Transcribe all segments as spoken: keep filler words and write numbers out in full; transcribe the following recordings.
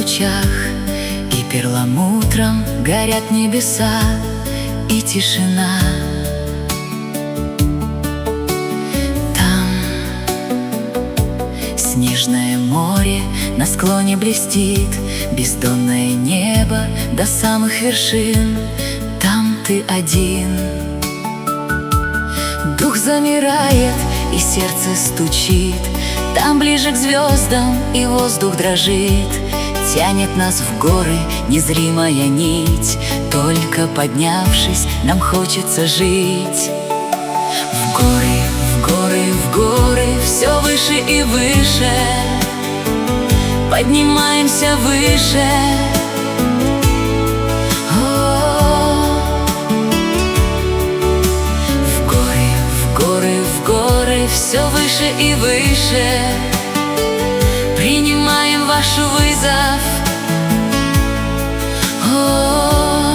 лучах, и перламутром горят небеса и тишина. Там снежное море на склоне блестит, бездонное небо до самых вершин. Там ты один. Дух замирает и сердце стучит. Там ближе к звездам и воздух дрожит. Тянет нас в горы незримая нить. Только поднявшись, нам хочется жить. В горы, в горы, в горы, все выше и выше. Поднимаемся выше. Все выше и выше. Принимаем ваш вызов. О-о-о.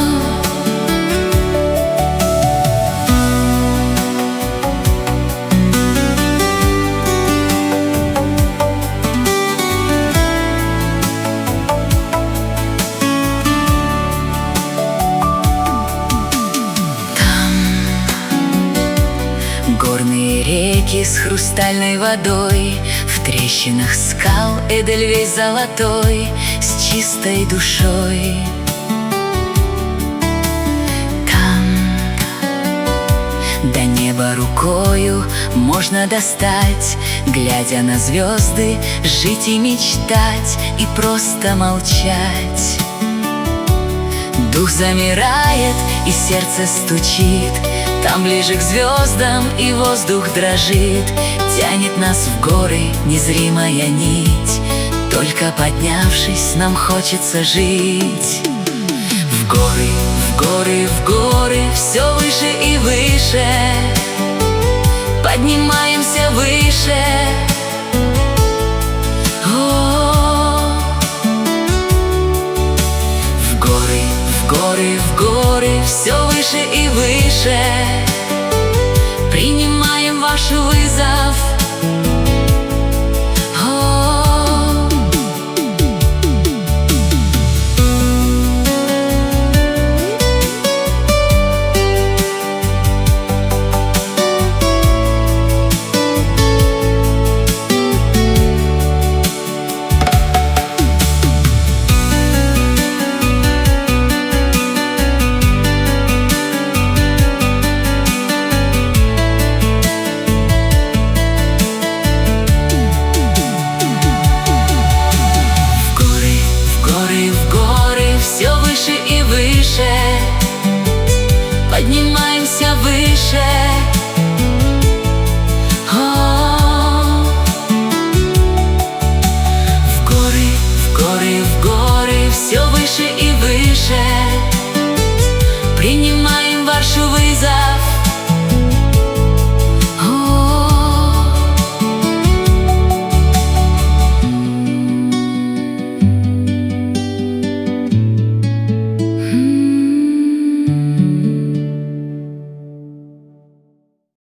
Горные реки с хрустальной водой, в трещинах скал Эдельвейс золотой, с чистой душой. Там до неба рукою можно достать, глядя на звезды, жить и мечтать, и просто молчать. Дух замирает и сердце стучит. Там ближе к звездам и воздух дрожит. Тянет нас в горы незримая нить. Только поднявшись, нам хочется жить. В горы, в горы, в горы, все выше и выше. Поднимаемся выше. О-о-о. В горы, в горы, в горы, все выше и выше.